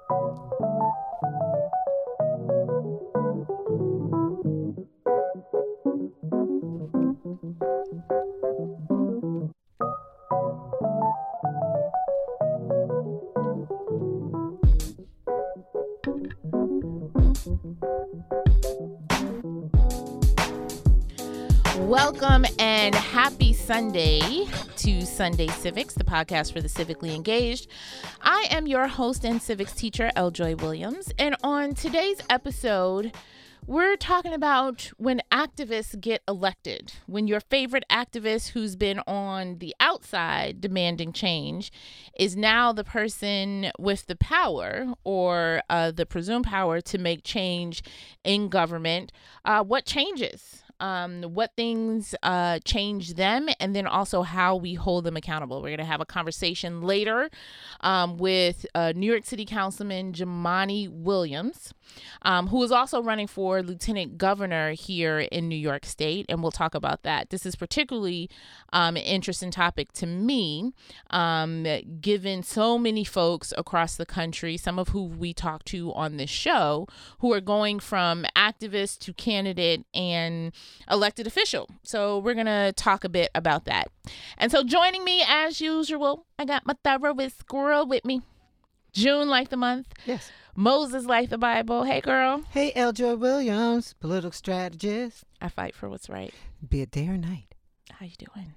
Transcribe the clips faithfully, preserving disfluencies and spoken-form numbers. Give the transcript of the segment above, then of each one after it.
Welcome and happy Sunday to Sunday Civics, the podcast for the civically engaged. I am your host and civics teacher, Eljoy Williams, and on today's episode, we're talking about when activists get elected, when your favorite activist who's been on the outside demanding change is now the person with the power or uh, the presumed power to make change in government. Uh, what changes? Um, what things uh, change them, and then also how we hold them accountable. We're going to have a conversation later um, with uh, New York City Councilman Jumaane Williams, um, who is also running for lieutenant governor here in New York State, and we'll talk about that. This is particularly um, an interesting topic to me, um, given so many folks across the country, some of who we talk to on this show, who are going from activist to candidate and elected official. So we're going to talk a bit about that. And so joining me as usual, I got my thoroughest squirrel with me. June like the month. Yes. Moses like the Bible. Hey, girl. Hey, Eljoy Williams, political strategist. I fight for what's right. Be it day or night. How you doing?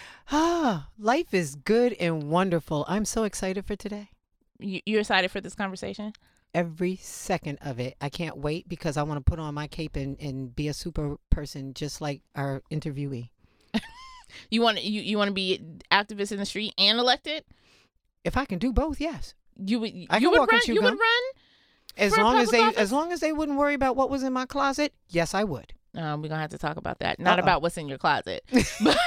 Ah, life is good and wonderful. I'm so excited for today. You, you're excited for this conversation? Every second of it. I can't wait because I want to put on my cape and, and be a super person just like our interviewee. You want you, you want to be activist in the street and elected? If I can do both, yes. You would I you can would walk run and chew you gum. would run? As for a long as they public office? as long as they wouldn't worry about what was in my closet, yes, I would. Um, we're gonna have to talk about that. Not Uh-oh. about what's in your closet, but,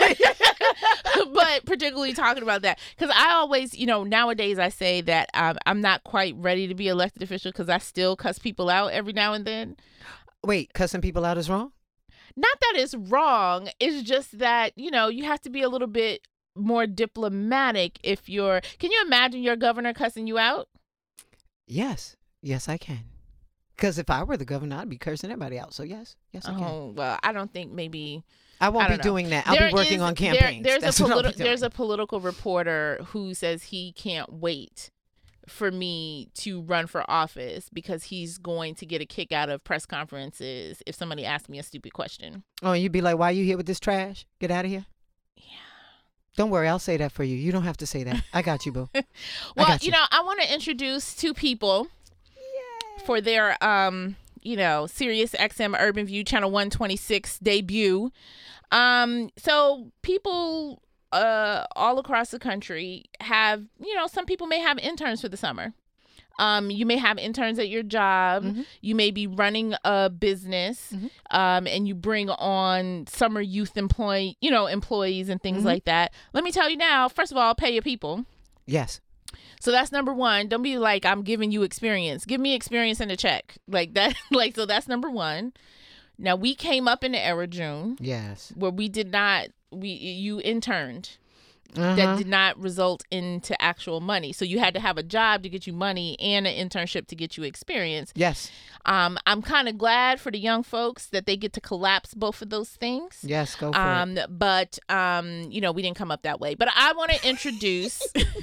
but particularly talking about that because I always, you know, nowadays I say that um, I'm not quite ready to be elected official because I still cuss people out every now and then. Wait, cussing people out is wrong? Not that it's wrong. It's just that, you know, you have to be a little bit more diplomatic if you're. Can you imagine your governor cussing you out? Yes, yes, I can. Because if I were the governor, I'd be cursing everybody out. So yes, yes, I can. Oh well, I don't think maybe. I won't I be don't know. doing that. I'll There be working is- on there- campaigns. there's That's a what I'll be politi- there's doing. a political reporter who says he can't wait for me to run for office because he's going to get a kick out of press conferences if somebody asks me a stupid question. Oh, and you'd be like, why are you here with this trash? Get out of here. Yeah. Don't worry, I'll say that for you. You don't have to say that. I got you, boo. I Well, got you. know, I want to introduce two people for their um, you know, Sirius X M Urban View Channel one twenty-six debut. Um, so people uh all across the country have, you know, some people may have interns for the summer. Um, you may have interns at your job. Mm-hmm. You may be running a business, Mhm. um, and you bring on summer youth employee, you know, employees and things Mhm. like that. Let me tell you now, first of all, pay your people. Yes. So that's number one. Don't be like, I'm giving you experience. Give me experience and a check. Like that. Like, so that's number one. Now, we came up in the era, June, Yes. where we did not, we you interned. Uh-huh. That did not result into actual money. So you had to have a job to get you money and an internship to get you experience. Yes. Um, I'm kind of glad for the young folks that they get to collapse both of those things. Yes, go for Um, it. but, um, you know, we didn't come up that way. But I want to introduce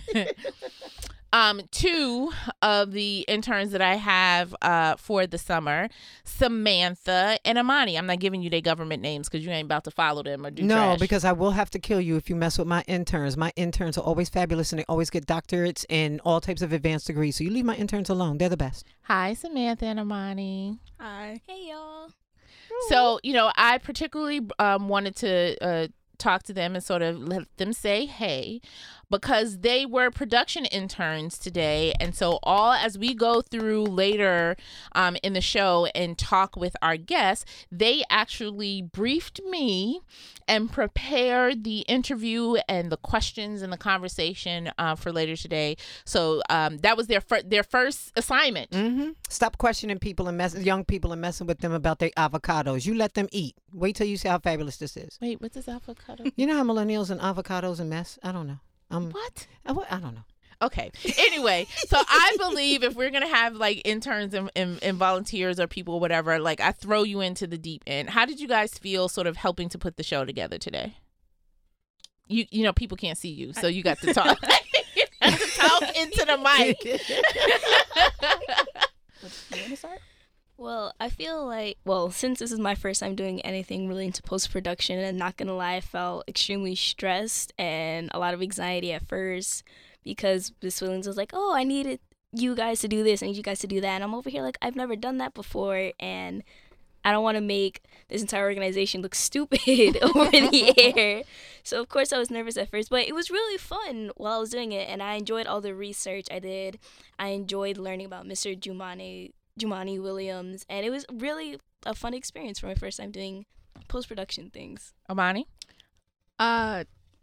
um, two of the interns that I have uh, for the summer, Samantha and Amani. I'm not giving you their government names because you ain't about to follow them or do No, trash. because I will have to kill you if you mess with my interns. My interns are always fabulous and they always get doctorates and all types of advanced degrees. So you leave my interns alone. They're the best. Hi, Samantha and Amani. Hi. Hey, y'all. So, you know, I particularly um, wanted to uh, talk to them and sort of let them say hey, because they were production interns today. And so all as we go through later um, in the show and talk with our guests, they actually briefed me and prepared the interview and the questions and the conversation uh, for later today. So um, that was their fir- their first assignment. Mm-hmm. Stop questioning people and mess- young people and messing with them about their avocados. You let them eat. Wait till you see how fabulous this is. Wait, what's this avocado? You know how millennials and avocados and mess? I don't know. Um, What? I, what- I don't know. Okay. Anyway, so I believe if we're gonna have like interns and, and, and volunteers or people, whatever, like I throw you into the deep end. How did you guys feel, sort of helping to put the show together today? You you know people can't see you, so you got to talk. You got to talk into the mic. You want to start? Well, I feel like, well, since this is my first time doing anything relating to post-production, and not gonna lie, I felt extremely stressed and a lot of anxiety at first because Miss Williams was like, oh, I needed you guys to do this, I need you guys to do that, and I'm over here like, I've never done that before, and I don't want to make this entire organization look stupid over the air. So, of course, I was nervous at first, but it was really fun while I was doing it, and I enjoyed all the research I did. I enjoyed learning about Mister Jumani Jumani Williams, and it was really a fun experience for my first time doing post-production things. Amani? Uh,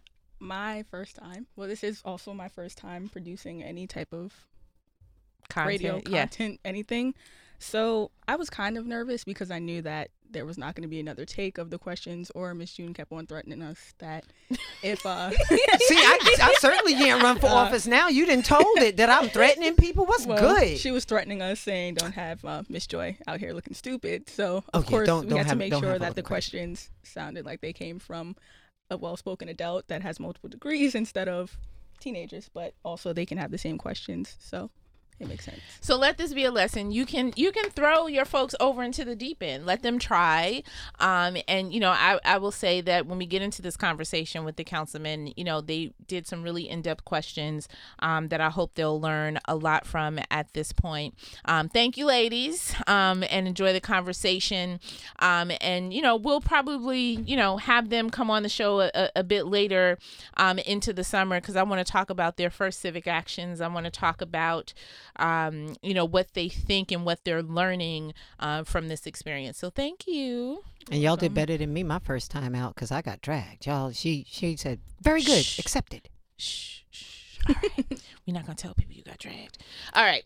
my first time. Well, this is also my first time producing any type of Content, radio yeah. content, anything. So I was kind of nervous because I knew that there was not going to be another take of the questions, or Miss June kept on threatening us that if uh See, I, I certainly can't run for Uh, office now. You done told it that I'm threatening people. What's well, good? she was threatening us, saying don't have uh, Miss Joy out here looking stupid. So Oh, of yeah, course don't- we don't had to have- make don't sure have all that the the questions sounded like they came from a well-spoken adult that has multiple degrees instead of teenagers, but also they can have the same questions. So it makes sense. So let this be a lesson. You can you can throw your folks over into the deep end. Let them try. Um, and, you know, I, I will say that when we get into this conversation with the councilmen, you know, they did some really in-depth questions um, that I hope they'll learn a lot from at this point. Um, thank you, ladies, um, and enjoy the conversation. Um, and, you know, we'll probably, you know, have them come on the show a, a bit later um, into the summer because I want to talk about their first civic actions. I want to talk about um, you know, what they think and what they're learning uh, from this experience. So thank you. And y'all did better than me my first time out because I got dragged. Y'all, she she said, very good, Shh. accepted. Shh, shh. All right. We're not going to tell people you got dragged. All right.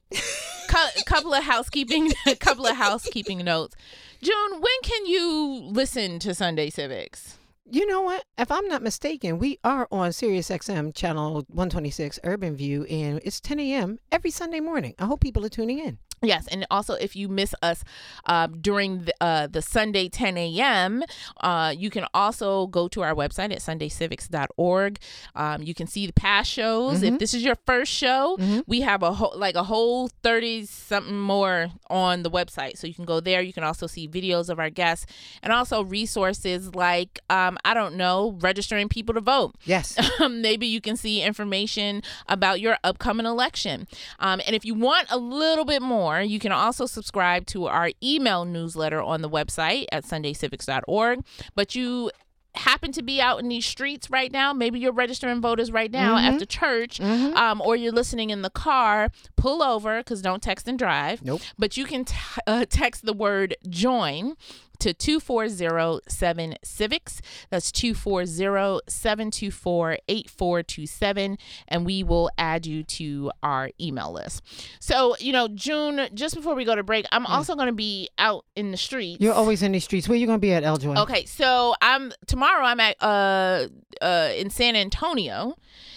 A couple of housekeeping, a couple of housekeeping notes. June, when can you listen to Sunday Civics? You know what? If I'm not mistaken, we are on Sirius X M channel one twenty-six Urban View, and it's ten a.m. every Sunday morning. I hope people are tuning in. Yes, and also if you miss us uh, during the, uh, the Sunday ten a.m., uh, you can also go to our website at sunday civics dot org. Um, you can see the past shows. Mm-hmm. If this is your first show, Mm-hmm. we have a whole like a whole thirty something more on the website, so you can go there. You can also see videos of our guests and also resources like um, I don't know, registering people to vote. Yes. Maybe you can see information about your upcoming election. Um, and if you want a little bit more, you can also subscribe to our email newsletter on the website at sunday civics dot org. But you happen to be out in these streets right now, maybe you're registering voters right now Mm-hmm. after church, Mm-hmm. um, or you're listening in the car, pull over, because don't text and drive. Nope. But you can t- uh, text the word join to two four zero seven civics. That's two four zero seven two four eight four two seven, and we will add you to our email list. So, you know, June, just before we go to break, I'm also going to be out in the streets. You're always in these streets. Where you going to be at, Eljoy? Okay, so I'm tomorrow I'm at uh uh in San Antonio.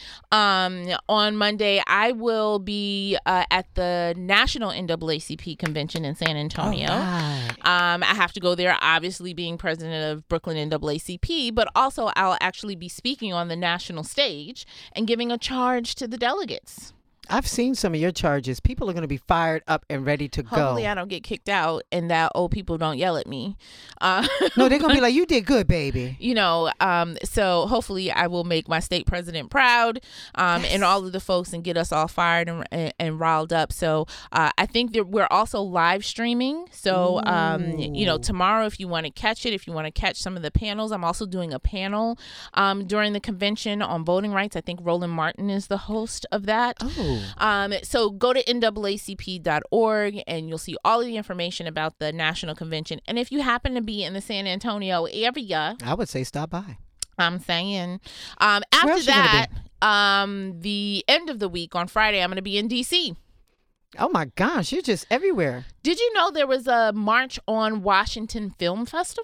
Um, on Monday, I will be uh, at the National N double A C P convention in San Antonio. All right. Um, I have to go there, obviously being president of Brooklyn N double A C P, but also I'll actually be speaking on the national stage and giving a charge to the delegates. I've seen some of your charges. People are going to be fired up and ready to go. Hopefully I don't get kicked out and that old people don't yell at me. Uh, No, they're going to be like, you did good, baby. you know, um, so hopefully I will make my state president proud um, Yes. and all of the folks and get us all fired and, and, and riled up. So uh, I think that we're also live streaming. So, um, you know, Ooh. tomorrow, if you want to catch it, if you want to catch some of the panels, I'm also doing a panel um, during the convention on voting rights. I think Roland Martin is the host of that. Oh. Um, so go to N double A C P dot org and you'll see all of the information about the national convention. And if you happen to be in the San Antonio area, I would say stop by. I'm saying, um, Where after else you gonna that, um, the end of the week on Friday, I'm going to be in D C. Oh, my gosh. You're just everywhere. Did you know there was a March on Washington Film Festival?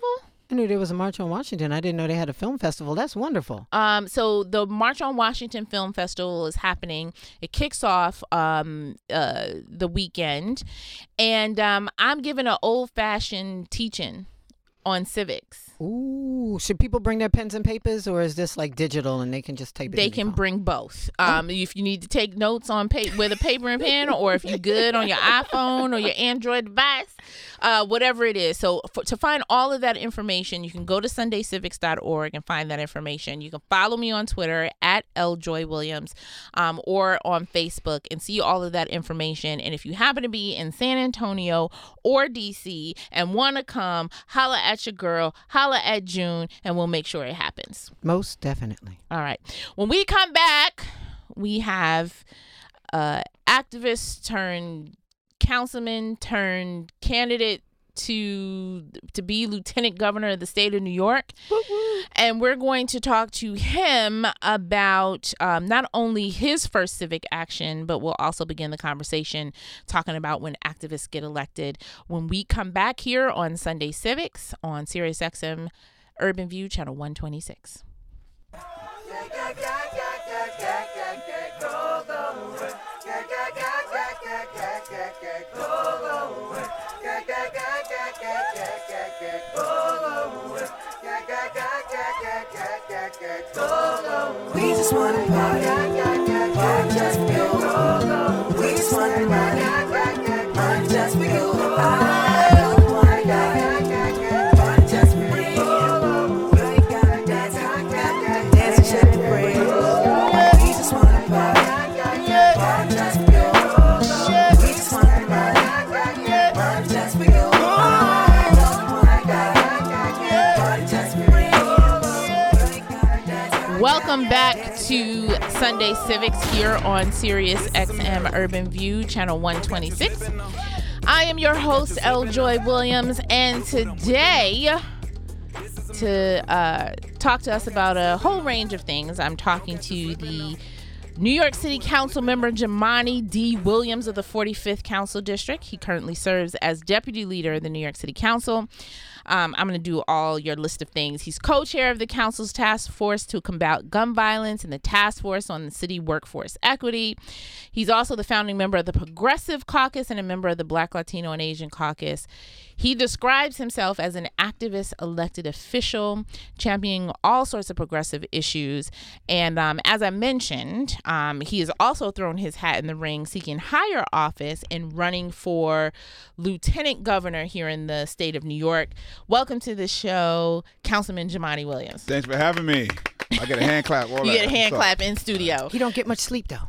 I knew there was a March on Washington. I didn't know they had a film festival. That's wonderful. Um, so the March on Washington Film Festival is happening. It kicks off um, uh, the weekend, and um, I'm giving an old-fashioned teaching on civics. Ooh, should people bring their pens and papers, or is this like digital and they can just type it They in can their phone? bring both. Um, if you need to take notes on pa- with a paper and pen, or if you're good on your iPhone or your Android device, uh, whatever it is. So for, to find all of that information, you can go to sunday civics dot org and find that information. You can follow me on Twitter at L Joy Williams, um, or on Facebook and see all of that information. And if you happen to be in San Antonio or D C and want to come, holla at your girl, holla at June, and we'll make sure it happens. Most definitely. All right. When we come back, we have uh, activist turned councilman turned candidate to to be lieutenant governor of the state of New York. And we're going to talk to him about um, not only his first civic action, but we'll also begin the conversation talking about when activists get elected. When we come back here on Sunday Civics on Sirius X M Urban View, channel one twenty-six. We just want to party, party just for you. We just want to party, party just for you. I don't want to die, party just for you. You ain't gotta dance, dance and shake your brain. We just want to party, party just for you. We just want to party, party just for you. I don't want to die, party just for you. Welcome back to Sunday Civics here on Sirius X M Urban View, channel one twenty-six. I am your host, L Joy Williams, and today, to uh, talk to us about a whole range of things, I'm talking to the New York City Council member Jumaane D. Williams of the forty-fifth Council District. He currently serves as deputy leader of the New York City Council. Um, I'm going to do all your list of things. He's co-chair of the council's task force to combat gun violence and the task force on the city workforce equity. He's also the founding member of the Progressive Caucus and a member of the Black, Latino, and Asian Caucus. He describes himself as an activist elected official, championing all sorts of progressive issues. And um, as I mentioned, um, he has also thrown his hat in the ring, seeking higher office and running for lieutenant governor here in the state of New York. Welcome to the show, Councilman Jumaane Williams. Thanks for having me. I get a hand clap. All you that. get a hand clap in studio. You don't get much sleep, though.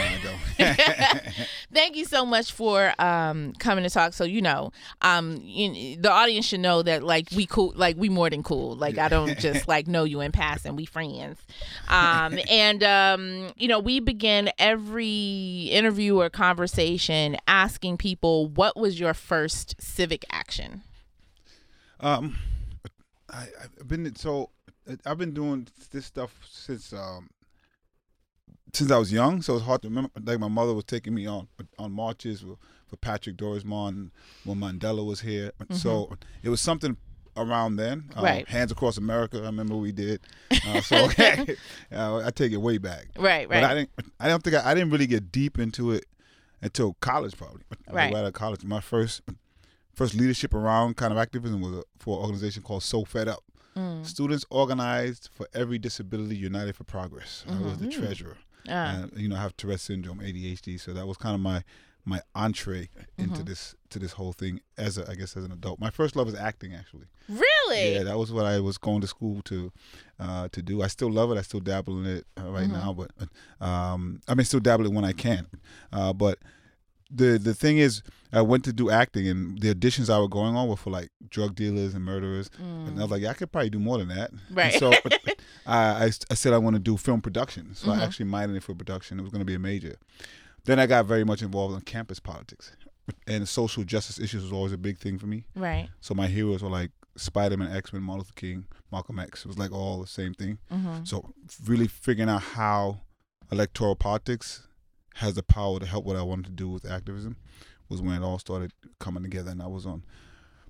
Thank you so much for um, coming to talk. So you know, um, you, the audience should know that like we cool, like we more than cool. Like I don't just like know you in passing. We friends, um, and um, you know we begin every interview or conversation asking people, what was your first civic action? Um, I, I've been so I've been doing this stuff since um. Since I was young, so it's hard to remember. Like my mother was taking me on on marches for, for Patrick Dorismond when Mandela was here. Mm-hmm. So it was something around then. Right. Uh, Hands Across America, I remember we did. Uh, so uh, I take it way back. Right, right. But I didn't. I don't think I, I didn't really get deep into it until college, probably. Right. Right out of college, my first first leadership around kind of activism was for an organization called So Fed Up. Mm. Students organized for every disability, united for progress. Mm-hmm. I was the treasurer. Uh. And, you know, I have Tourette's syndrome, A D H D, so that was kind of my my entree into mm-hmm. this to this whole thing as a, I guess as an adult. My first love is acting, actually. Really? Yeah, that was what I was going to school to uh, to do. I still love it. I still dabble in it uh, right mm-hmm. now, but um, I mean, still dabble in when I can. Uh, but the the thing is, I went to do acting, and the auditions I were going on were for like drug dealers and murderers, mm. and I was like, yeah, I could probably do more than that. Right. And so I, I I said I want to do film production, so mm-hmm. I actually minored for production. It was going to be a major. Then I got very much involved in campus politics, and social justice issues was always a big thing for me. Right. So my heroes were like Spider-Man, X-Men, Martin Luther King, Malcolm X. It was like all the same thing. Mm-hmm. So really figuring out how electoral politics has the power to help what I wanted to do with activism was when it all started coming together. And I was on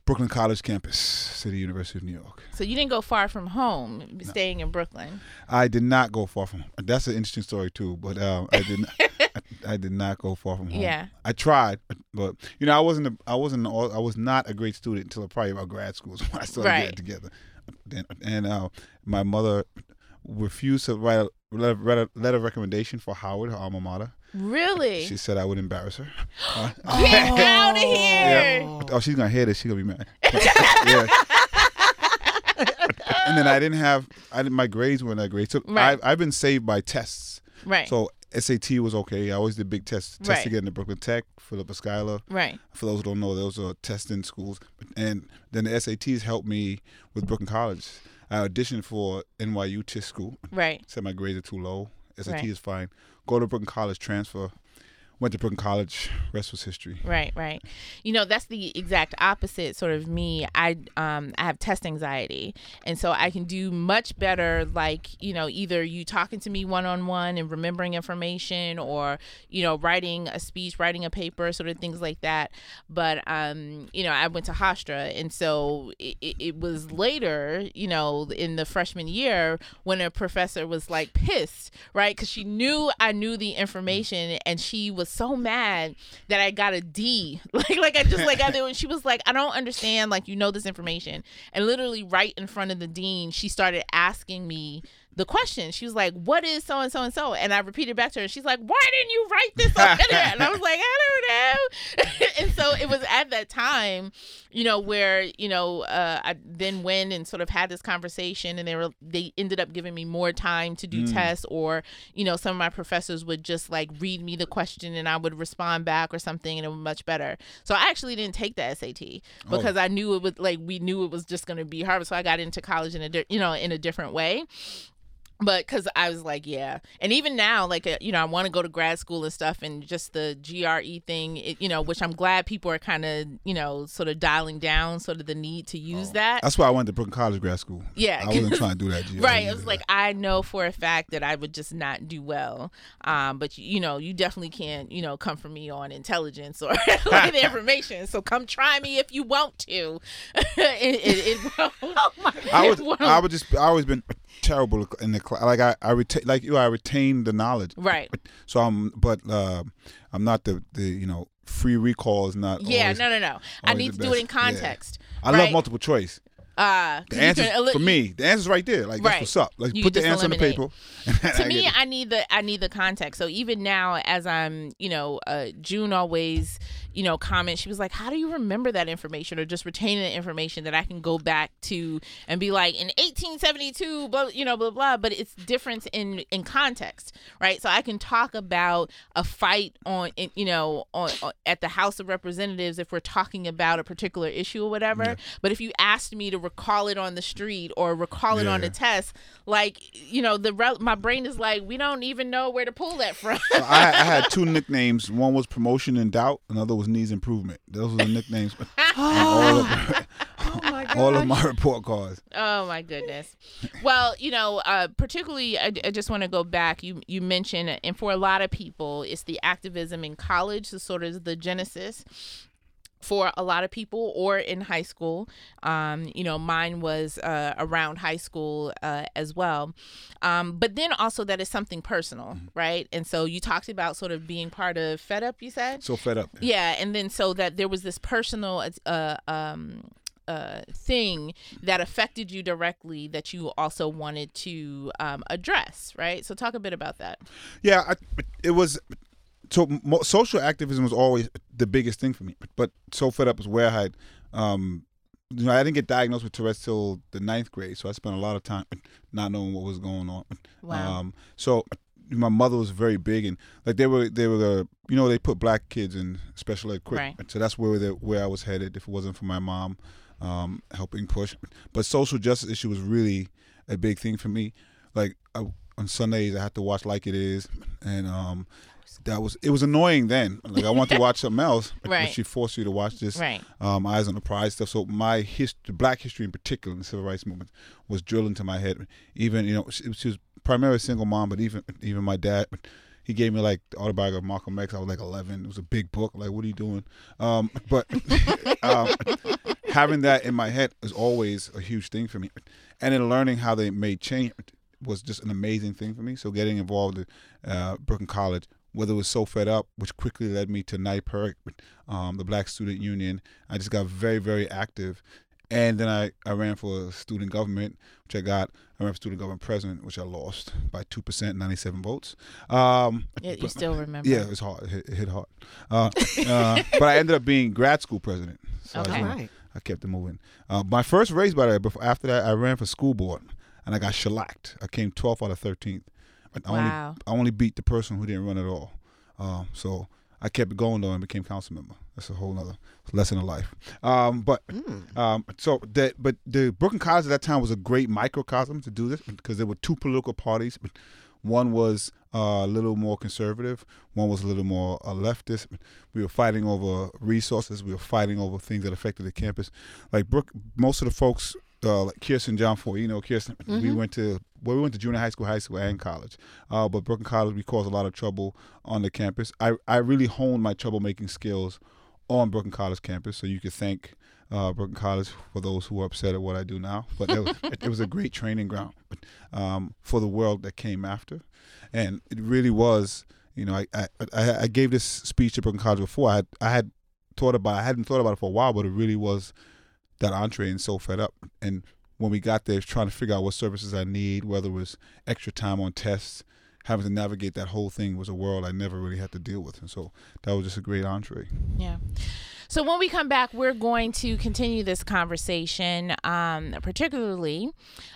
Brooklyn College campus, City University of New York. So you didn't go far from home, No. staying in Brooklyn. I did not go far from home. That's an interesting story too, but um, I did not. I, I did not go far from home. Yeah. I tried, but you know, I wasn't. A, I wasn't. All, I was not a great student until probably about grad school. So I started Right. getting together. And, and uh, my mother refused to write a letter, letter, letter of recommendation for Howard, her alma mater. Really? She said I would embarrass her. Uh, Get out of here! Yeah. Oh, she's gonna hear this. She's gonna be mad. Yeah. And then I didn't have. I didn't, my grades weren't that great. So Right. I, I've been saved by tests. Right. So S A T was okay. I always did big tests. Tests Right. to get into Brooklyn Tech, Philippa Schuyler. Right. For those who don't know, those are testing schools. And then the S A Ts helped me with Brooklyn College. I auditioned for N Y U T I S school. Right. Said my grades are too low. S A T Right. is fine. Go to Brooklyn College, transfer. Went to Brooklyn College. Rest was history. Right, right. You know, that's the exact opposite sort of me. I um I have test anxiety, and so I can do much better like, you know, either you talking to me one-on-one and remembering information, or, you know, writing a speech, writing a paper, sort of things like that. But um, you know, I went to Hofstra, and so it, it, it was later, you know, in the freshman year when a professor was like pissed, right? Because she knew I knew the information, and she was so mad that I got a D. Like, like I just like I did. She was like, I don't understand. Like, you know this information, and literally right in front of the dean, she started asking me the question. She was like, what is so and so and so? And I repeated back to her. She's like, why didn't you write this over there? And I was like, I don't know. And so it was at that time, you know, where, you know, uh, I then went and sort of had this conversation, and they were, they ended up giving me more time to do Mm. tests, or, you know, some of my professors would just like read me the question and I would respond back or something, and it was much better. So I actually didn't take the S A T because Oh. I knew it would, like, we knew it was just going to be hard. So I got into college in a, di- you know, in a different way. But because I was like, yeah. And even now, like, uh, you know, I want to go to grad school and stuff, and just the G R E thing, it, you know, which I'm glad people are kind of, you know, sort of dialing down sort of the need to use Oh. that. That's why I went to Brooklyn College grad school. Yeah. I wasn't trying to do that. G R E Right. It either. was like, I know for a fact that I would just not do well. Um, but, you know, you definitely can't, you know, come for me on intelligence or like the information. So come try me if you want to. it, it, it won't. Oh my I would. won't. I would just. I always been terrible in the class. Like I, I retain, like you, I retain the knowledge. Right. So I'm, but uh, I'm not the, the, you know, free recall is not. Yeah, always, no, no, no. I always need the to do it in best. Yeah. context. I right? love multiple choice. Uh, The 'cause you answer can eli- for me, the answer's right there. Like Right. that's what's up. Like You put can the just answer on the eliminate. paper. to I me, get it. I need the I need the context. So even now, as I'm, you know, uh, June always, you know, comment. She was like, "How do you remember that information, or just retain the information that I can go back to and be like, in eighteen seventy-two, blah, you know, blah blah." But it's different in in context, right? So I can talk about a fight on, in, you know, on, on at the House of Representatives if we're talking about a particular issue or whatever. Yeah. But if you asked me to recall it on the street or recall it on Yeah. a test, like, you know, the rel- my brain is like, we don't even know where to pull that from. So I, I had two nicknames. One was promotion in doubt. Another was knees improvement. Those were the nicknames. on all of, Oh my God. all of my report cards. Oh my goodness. Well, you know, uh, particularly, I, I just want to go back. You you mentioned, and for a lot of people, it's the activism in college, the sort of the genesis. For a lot of people, or in high school, um, you know, mine was uh, around high school uh, as well. Um, but then also that is something personal, right? And so you talked about sort of being part of Fed Up, you said? So fed up. Yeah, and then so that there was this personal uh, um, uh, thing that affected you directly that you also wanted to um, address, right? So talk a bit about that. Yeah, I, it was. So mo- social activism was always the biggest thing for me. But So Fed Up was where I had, um, you know, I didn't get diagnosed with Tourette's till the ninth grade. So I spent a lot of time not knowing what was going on. Wow. Um, so my mother was very big, and like they were, they were the, you know, they put black kids in special ed quick. Right. So that's where the, where I was headed if it wasn't for my mom um, helping push. But social justice issue was really a big thing for me. Like I, on Sundays, I had to watch Like It Is, and um, that was it was annoying then. Like I wanted to watch something else, Right. but she forced you to watch this Right. um, Eyes on the Prize stuff. So my history, Black history in particular, in the civil rights movement, was drilled into my head. Even you know, she, she was primarily a single mom, but even even my dad, he gave me like the autobiography of Malcolm X. I was like eleven. It was a big book. Like, what are you doing? Um, but um, having that in my head is always a huge thing for me. And then learning how they made change was just an amazing thing for me. So getting involved in uh, Brooklyn College, whether it was So Fed Up, which quickly led me to N Y P E R C, um, the Black Student Union. I just got very, very active. And then I, I ran for student government, which I got. I ran for student government president, which I lost by two percent, ninety-seven votes. Um, Yeah, you but- still remember. Yeah, it was hard. It hit, it hit hard. Uh, uh, but I ended up being grad school president. So Okay. I, All just- right. I kept it moving. Uh, my first race, by the way, before, after that, I ran for school board, and I got shellacked. I came twelfth out of thirteenth. I Wow. only, I only beat the person who didn't run at all. Um, so I kept it going, though, and became council member. That's a whole other lesson of life. Um, but um, so that, but the Brooklyn College at that time was a great microcosm to do this because there were two political parties. One was uh, a little more conservative. One was a little more uh, leftist. We were fighting over resources. We were fighting over things that affected the campus. Like Brook, most of the folks, uh, like Kirsten John Ford, you know, Kirsten, we went to well, we went to junior high school, high school, and college. Uh, but Brooklyn College, we caused a lot of trouble on the campus. I, I really honed my troublemaking skills on Brooklyn College campus, so you could thank uh, Brooklyn College for those who are upset at what I do now. But it was, it was a great training ground um, for the world that came after, and it really was. You know, I I, I, I gave this speech at Brooklyn College before. I had, I had thought about, I hadn't thought about it for a while, but it really was that entree and So Fed Up. And when we got there, trying to figure out what services I need, whether it was extra time on tests, having to navigate that whole thing was a world I never really had to deal with. And so that was just a great entree. Yeah. So when we come back, we're going to continue this conversation, um, particularly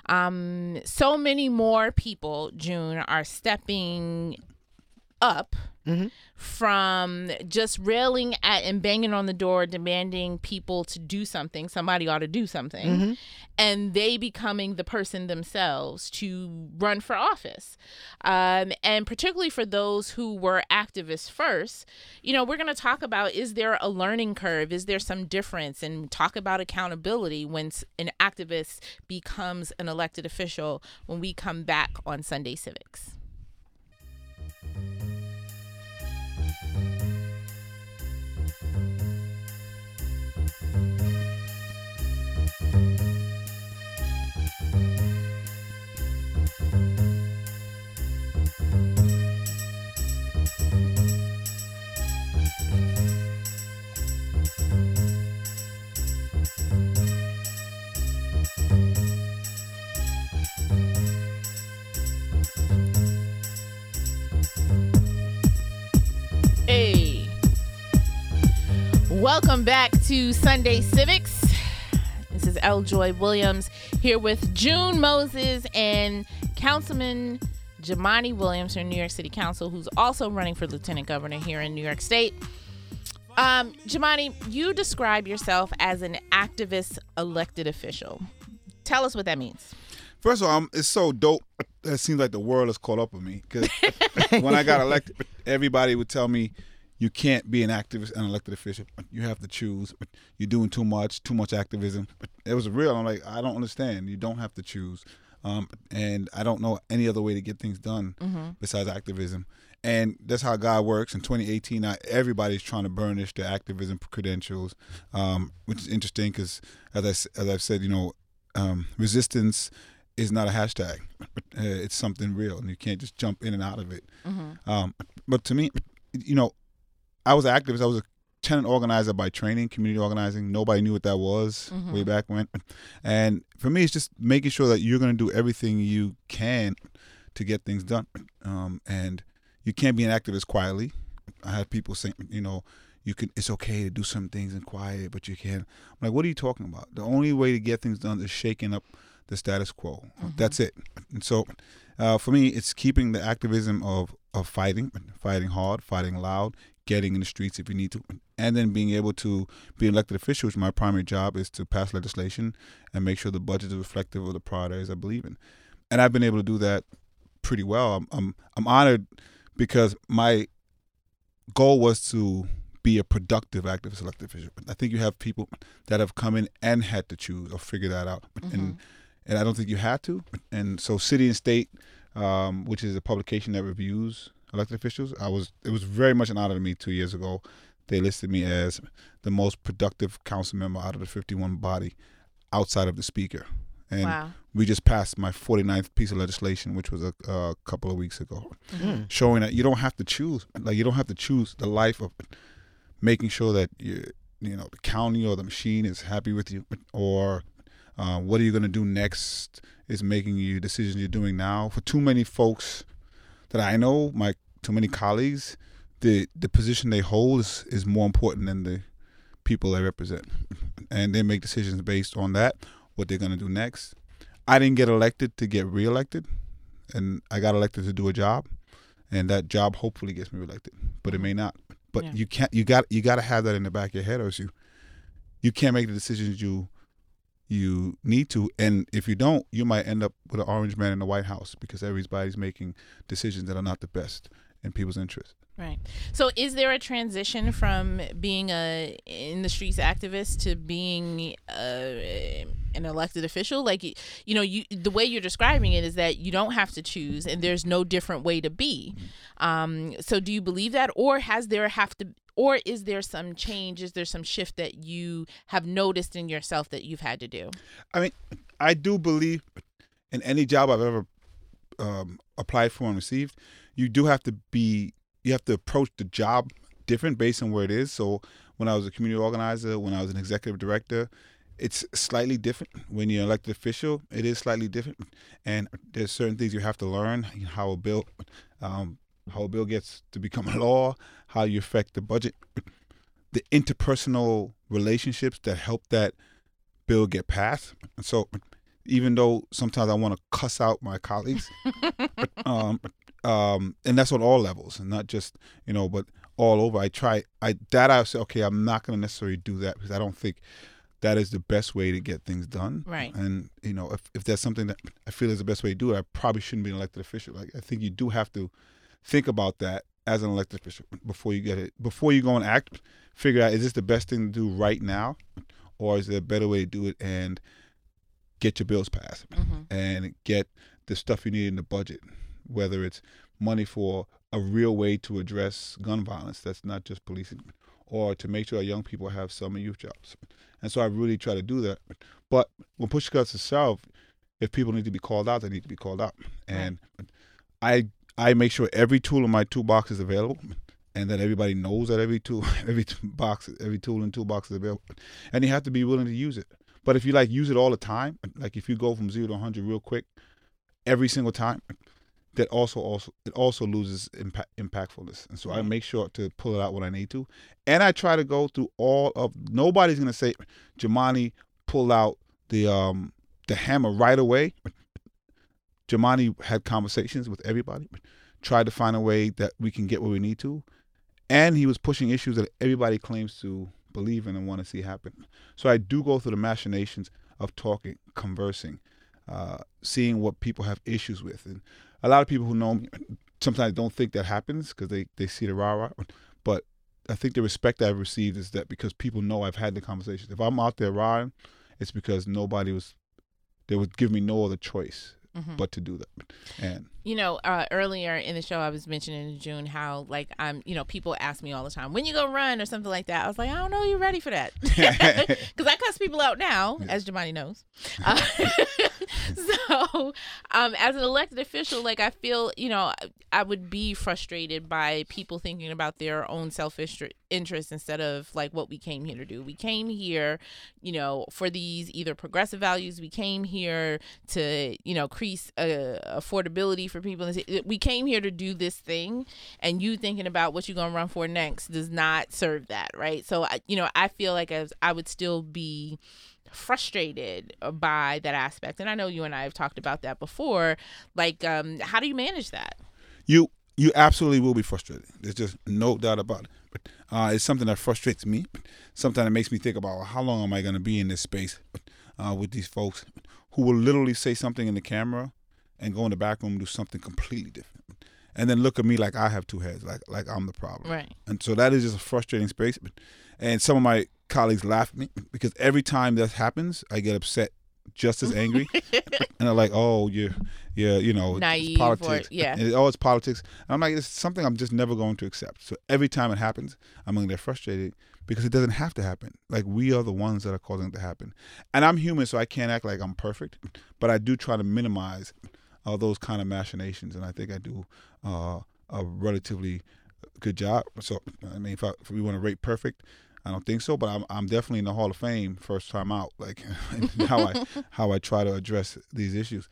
um, so many more people, June, are stepping up Mhm. from just railing at and banging on the door, demanding people to do something. Somebody ought to do something. Mm-hmm. And they becoming the person themselves to run for office. Um, and particularly for those who were activists first, you know, we're going to talk about, is there a learning curve? Is there some difference? And talk about accountability when s- an activist becomes an elected official when we come back on Sunday Civics. Hey, welcome back to Sunday Civics. This is L. Joy Williams here with June Moses and Councilman Jumaane Williams from New York City Council, who's also running for lieutenant governor here in New York State. Um, Jumaane, you describe yourself as an activist elected official. Tell us what that means. First of all, I'm, it's so dope. It seems like the world has caught up with me because when I got elected, everybody would tell me, you can't be an activist and elected official. You have to choose. You're doing too much, too much activism. It was real. I'm like, I don't understand. You don't have to choose. Um, and I don't know any other way to get things done Mm-hmm. besides activism. And that's how God works. In twenty eighteen, now everybody's trying to burnish their activism credentials, um, which is interesting because, as, I, s- as I've said, you know, um, resistance is not a hashtag. Uh, it's something real, and you can't just jump in and out of it. Mm-hmm. Um, but to me, you know, I was an activist. I was a tenant organizer by training, community organizing. Nobody knew what that was Mhm. way back when. And for me, it's just making sure that you're going to do everything you can to get things done. Um, and you can't be an activist quietly. I had people saying, you know, you can. It's okay to do some things in quiet, but you can't. I'm like, what are you talking about? The only way to get things done is shaking up the status quo. That's it. And so uh, for me, it's keeping the activism of, of fighting, fighting hard, fighting loud, getting in the streets if you need to, and then being able to be an elected official, which my primary job is to pass legislation and make sure the budget is reflective of the priorities I believe in. And I've been able to do that pretty well. I'm I'm, I'm honored because my goal was to be a productive activist elected official. I think you have people that have come in and had to choose or figure that out. And and I don't think you had to. And so City and State, um, which is a publication that reviews elected officials. I was it was very much an honor to me two years ago. They listed me as the most productive council member out of the fifty-one body outside of the speaker. And wow. we just passed my forty-ninth piece of legislation, which was a, a couple of weeks ago, Mm-hmm. showing that you don't have to choose. Like, you don't have to choose the life of making sure that you, you know, the county or the machine is happy with you, or uh, what are you going to do next is making you decisions you're doing now. For too many folks that I know, my too many colleagues, the the position they hold is, is more important than the people they represent, and they make decisions based on that, what they're going to do next. I didn't get elected to get reelected, and I got elected to do a job, and that job hopefully gets me reelected, but it may not. But Yeah. you can't. You got. You got to have that in the back of your head, or else you, you can't make the decisions you, you need to. And if you don't, you might end up with an orange man in the White House because everybody's making decisions that are not the best in people's interest. Right. So is there a transition from being a in the streets activist to being a, an elected official? Like, you know, you the way you're describing it is that you don't have to choose and there's no different way to be. Um, so do you believe that, or has there have to or is there some change? Is there some shift that you have noticed in yourself that you've had to do? I mean, I do believe in any job I've ever um, applied for and received, you do have to be you have to approach the job different based on where it is. So when I was a community organizer, when I was an executive director, it's slightly different. When you're an elected official, it is slightly different. And there's certain things you have to learn, how a bill, um, how a bill gets to become a law, how you affect the budget, the interpersonal relationships that help that bill get passed. And so even though sometimes I want to cuss out my colleagues, um, Um, and that's on all levels, and not just, you know, but all over. I try, I that I say, okay, I'm not going to necessarily do that because I don't think that is the best way to get things done. Right. And, you know, if, if there's something that I feel is the best way to do it, I probably shouldn't be an elected official. Like, I think you do have to think about that as an elected official before you get it, before you go and act, figure out, is this the best thing to do right now, or is there a better way to do it and get your bills passed Mm-hmm. and get the stuff you need in the budget, whether it's money for a real way to address gun violence that's not just policing, or to make sure our young people have summer youth jobs. And so I really try to do that. But when push comes to shove, if people need to be called out, they need to be called out. And I I make sure every tool in my toolbox is available, and that everybody knows that every tool, every box, every tool in the toolbox is available. And you have to be willing to use it. But if you like use it all the time, like if you go from zero to one hundred real quick, every single time, that also also it also loses impact, impactfulness. And so I make sure to pull it out when I need to. And I try to go through all of, nobody's going to say, Jumaane pulled out the um the hammer right away. Jumaane had conversations with everybody, tried to find a way that we can get where we need to. And he was pushing issues that everybody claims to believe in and want to see happen. So I do go through the machinations of talking, conversing, uh, seeing what people have issues with. And a lot of people who know me sometimes don't think that happens because they, they see the rah-rah. But I think the respect I've received is that because people know I've had the conversations. If I'm out there rah-rahing, it's because nobody was, they would give me no other choice mm-hmm. but to do that. And you know, uh, earlier in the show, I was mentioning in June how, like, I'm, you know, people ask me all the time, when you gonna run or something like that. I was like, I don't know, you're ready for that. Because I cuss people out now, yeah. as Jumaane knows. Uh, so, um, as an elected official, like, I feel, you know, I would be frustrated by people thinking about their own selfish interest instead of, like, what we came here to do. We came here, you know, for these either progressive values. We came here to, you know, increase uh, affordability for people. We came here to do this thing, and you thinking about what you're gonna run for next does not serve that, right? So, you know, I feel like as I would still be frustrated by that aspect, and I know you and I have talked about that before. Like, um, how do you manage that? You you absolutely will be frustrated. There's just no doubt about it. But uh, it's something that frustrates me. Sometimes it makes me think about, well, how long am I going to be in this space uh, with these folks who will literally say something in the camera and go in the back room and do something completely different, and then look at me like I have two heads, like like I'm the problem. Right. And so that is just a frustrating space. And some of my colleagues laugh at me because every time that happens, I get upset just as angry, and they're like, "Oh, you're, yeah, you know, Naive it's politics, or- yeah. and it, oh, it's politics." And I'm like, it's something I'm just never going to accept. So every time it happens, I'm going to get frustrated because it doesn't have to happen. Like, we are the ones that are causing it to happen, and I'm human, so I can't act like I'm perfect, but I do try to minimize uh, those kind of machinations, and I think I do uh, a relatively good job. So, I mean, if, I, if we want to rate perfect, I don't think so, but I'm I'm definitely in the Hall of Fame first time out. Like how I how I try to address these issues.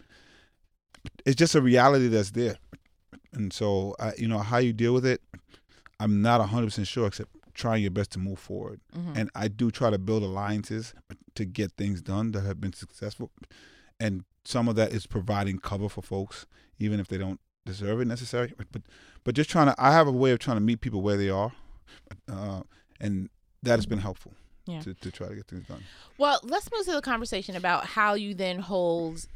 It's just a reality that's there, and so I, you know how you deal with it. I'm not one hundred percent sure, except trying your best to move forward. Mm-hmm. And I do try to build alliances to get things done that have been successful, and some of that is providing cover for folks, even if they don't deserve it necessarily. But but, but just trying to. I have a way of trying to meet people where they are, uh, and that has been helpful Yeah. to, to try to get things done. Well, let's move to the conversation about how you then hold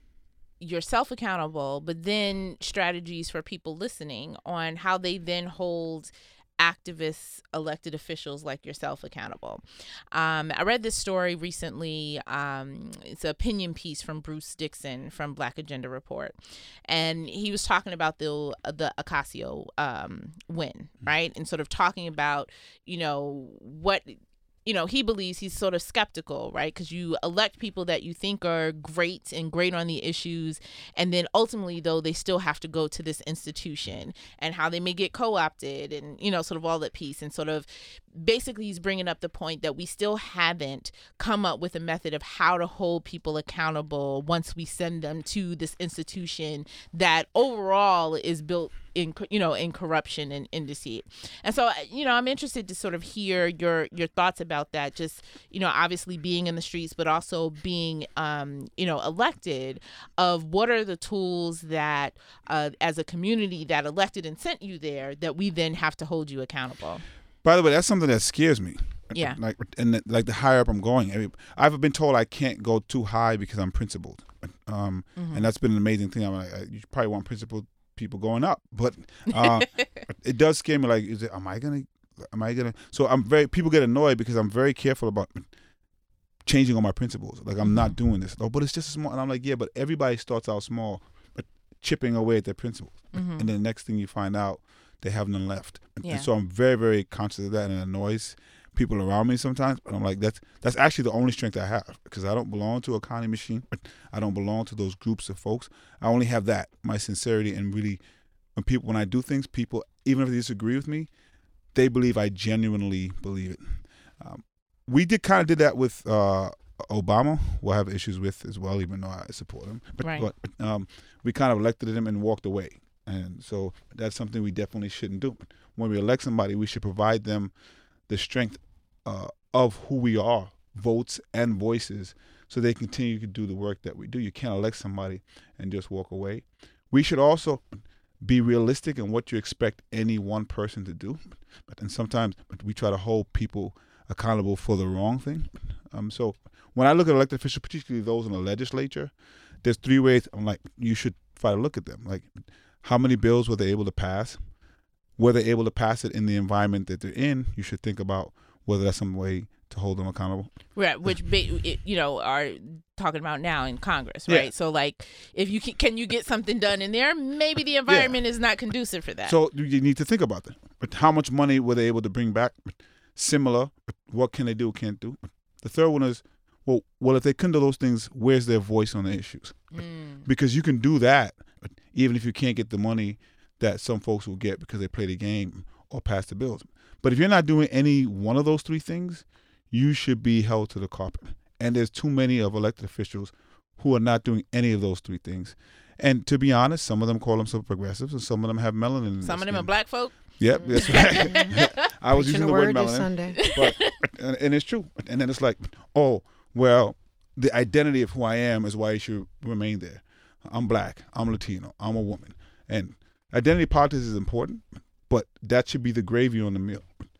yourself accountable, but then strategies for people listening on how they then hold activists, elected officials like yourself accountable. Um, I read this story recently. Um, it's an opinion piece from Bruce Dixon from Black Agenda Report. And he was talking about the the Ocasio um, win, right? And sort of talking about, you know, what... you know, he believes he's sort of skeptical, right? Because you elect people that you think are great and great on the issues. And then ultimately, though, they still have to go to this institution and how they may get co-opted and, you know, sort of all that piece. And sort of basically he's bringing up the point that we still haven't come up with a method of how to hold people accountable once we send them to this institution that overall is built in, you know, in corruption and indeceit. And so, you know, I'm interested to sort of hear your your thoughts about that. Just, you know, obviously being in the streets, but also being, um, you know, elected, of what are the tools that uh, as a community that elected and sent you there that we then have to hold you accountable. By the way, that's something that scares me. Yeah. Like, and the, like the higher up I'm going, I mean, I've been told I can't go too high because I'm principled, um, Mm-hmm. and that's been an amazing thing. I'm like, I, you probably want principled people going up, but uh, it does scare me. Like, is it? Am I gonna? Am I gonna? So I'm very. People get annoyed because I'm very careful about changing all my principles. Like, I'm not doing this. Oh, but it's just small. And I'm like, yeah, but everybody starts out small, but chipping away at their principles, Mm-hmm. and then the next thing you find out, they have none left. And, Yeah. and so I'm very, very conscious of that, and it annoys people around me sometimes. But I'm like, that's that's actually the only strength I have, because I don't belong to a county machine. I don't belong to those groups of folks. I only have that, my sincerity, and really, when people, when I do things, people, even if they disagree with me, they believe I genuinely believe it. Um, we did kind of did that with uh, Obama, who I have issues with as well, even though I support him. But, Right. but um, we kind of elected him and walked away. And so that's something we definitely shouldn't do. When we elect somebody, we should provide them the strength uh, of who we are, votes and voices, so they continue to do the work that we do. You can't elect somebody and just walk away. We should also be realistic in what you expect any one person to do. And sometimes we try to hold people accountable for the wrong thing. Um, so when I look at elected officials, particularly those in the legislature, there's three ways I'm like, you should try to look at them. Like, how many bills were they able to pass? Were they able to pass it in the environment that they're in? You should think about whether that's some way to hold them accountable. Right, which ba- it- you know are talking about now in Congress, right? Yeah. So like, if you can, can you get something done in there? Maybe the environment is not conducive for that. So you- you need to think about that. But how much money were they able to bring back? Similar. What can they do? Can't do. The third one is, well, well, if they couldn't do those things, where's their voice on the issues? Mm. Because you can do that, even if you can't get the money that some folks will get because they play the game or pass the bills. But if you're not doing any one of those three things, you should be held to the carpet. And there's too many of elected officials who are not doing any of those three things. And to be honest, some of them call themselves progressives, and some of them have melanin in Some their of them are skin. black folk. Yep, that's right. I was Preaching using the the word word this melanin, Sunday. but and, and it's true. And then it's like, oh, well, the identity of who I am is why you should remain there. I'm black. I'm Latino. I'm a woman. And identity politics is important, but that should be the gravy on the meal.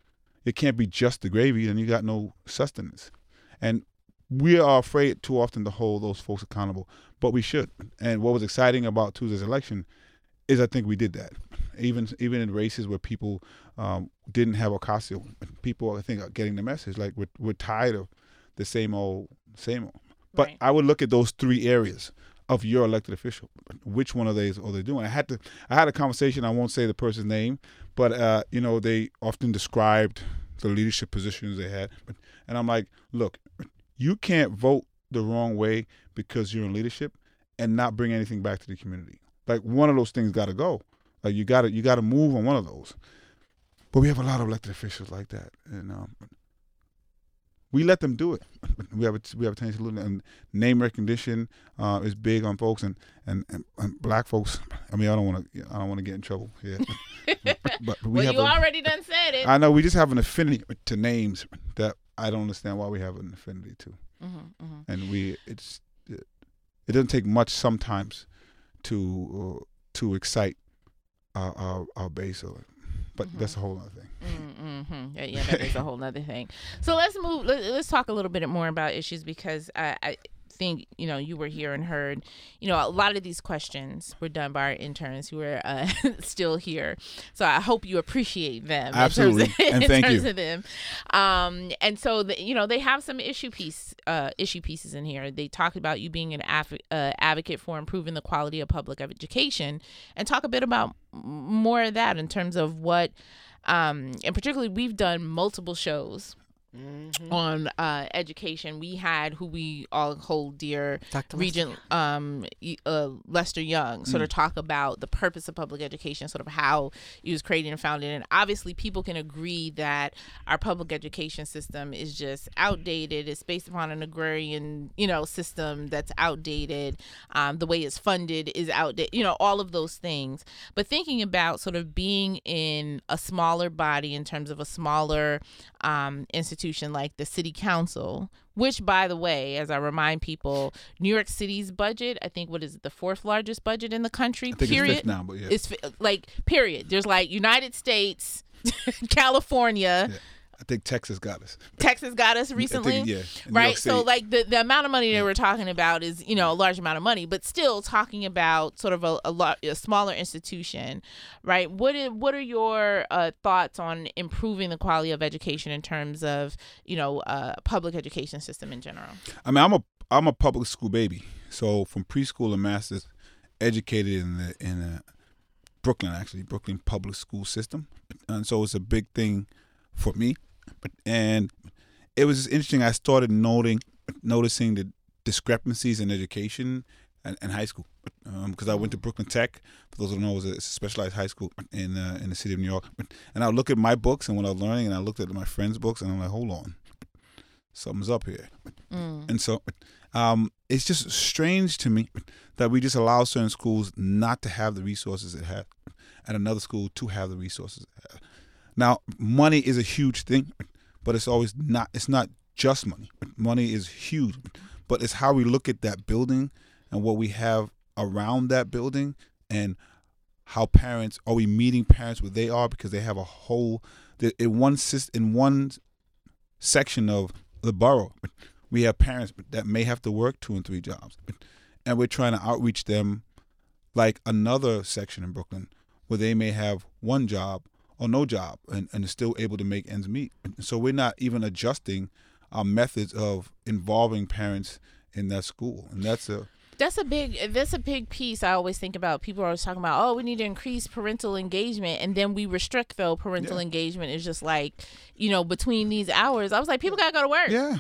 It can't be just the gravy, and you got no sustenance. And we are afraid too often to hold those folks accountable, but we should. And what was exciting about Tuesday's election is I think we did that. Even even in races where people um, didn't have Ocasio, people I think are getting the message. Like, we're we're tired of the same old, same old. But Right. I would look at those three areas of your elected official. Which one of these are they doing? I had to. I had a conversation. I won't say the person's name, but uh, you know, they often described the leadership positions they had, and I'm like, look, you can't vote the wrong way because you're in leadership and not bring anything back to the community. Like, one of those things got to go. Like, you got to you got to move on one of those. But we have a lot of elected officials like that, and um, we let them do it. We have a, we have a tendency to lose, and name recognition uh, is big on folks, and, and, and, and black folks. I mean, I don't want to I don't want to get in trouble here. but, but we Well, have you a, already done said it. I know we just have an affinity to names that I don't understand why we have an affinity to, Mm-hmm, mm-hmm. and we it's it, it doesn't take much sometimes to uh, to excite our our, our base, or, but Mm-hmm. that's a whole other thing. Mm-hmm. Yeah, yeah, that is a whole other thing. So let's move. Let, let's talk a little bit more about issues, because I, I think, you know, you were here and heard, you know, a lot of these questions were done by our interns who are uh, still here. So I hope you appreciate them. Absolutely. In terms of, And in thank terms you. of them. Um, and so, the, you know, they have some issue piece, uh, issue pieces in here. They talk about you being an af- uh, advocate for improving the quality of public education, and talk a bit about more of that in terms of what, um, and particularly we've done multiple shows on uh, education. We had who we all hold dear, Doctor Regent um, y- uh, Lester Young, sort of talk about the purpose of public education, sort of how it was created and founded. And obviously people can agree that our public education system is just outdated. It's based upon an agrarian, you know, system that's outdated. Um, the way it's funded is outdated, you know, all of those things. But thinking about sort of being in a smaller body in terms of a smaller um, institution like the city council, which, by the way, as I remind people, New York City's budget, I think, what is it, the fourth largest budget in the country, I think period? it's fifth now, but yeah. It's fi- like, period. There's like United States, California, Yeah. I think Texas got us. Texas got us I recently. think, yeah, in New Right. York So City. like the, the amount of money that we're talking about is, you know, a large amount of money, but still talking about sort of a, a, lot, a smaller institution. Right. What is, what are your uh, thoughts on improving the quality of education in terms of, you know, uh, public education system in general? I mean, I'm a I'm a public school baby. So from preschool and masters, educated in the in the Brooklyn, actually Brooklyn public school system, and so it's a big thing for me. And it was interesting. I started noting noticing the discrepancies in education and, and high school, because um, I went to Brooklyn Tech. For those who don't know, it was a specialized high school in uh, in the city of New York. And I would look at my books and what I was learning, and I looked at my friends' books, and I'm like, hold on, something's up here. Mm. And so um, it's just strange to me that we just allow certain schools not to have the resources it have, and another school to have the resources it have. Now, money is a huge thing, but it's always not. It's not just money. Money is huge, but it's how we look at that building and what we have around that building, and how parents are we meeting parents where they are, because they have a whole in one in one section of the borough. We have parents that may have to work two and three jobs, and we're trying to outreach them like another section in Brooklyn where they may have one job or no job, and, and is still able to make ends meet. So we're not even adjusting our methods of involving parents in that school, and that's a That's a big that's a big piece I always think about. People are always talking about, oh, we need to increase parental engagement, and then we restrict though parental Yeah. engagement is just like, you know, between these hours. I was like, people gotta go to work. yeah.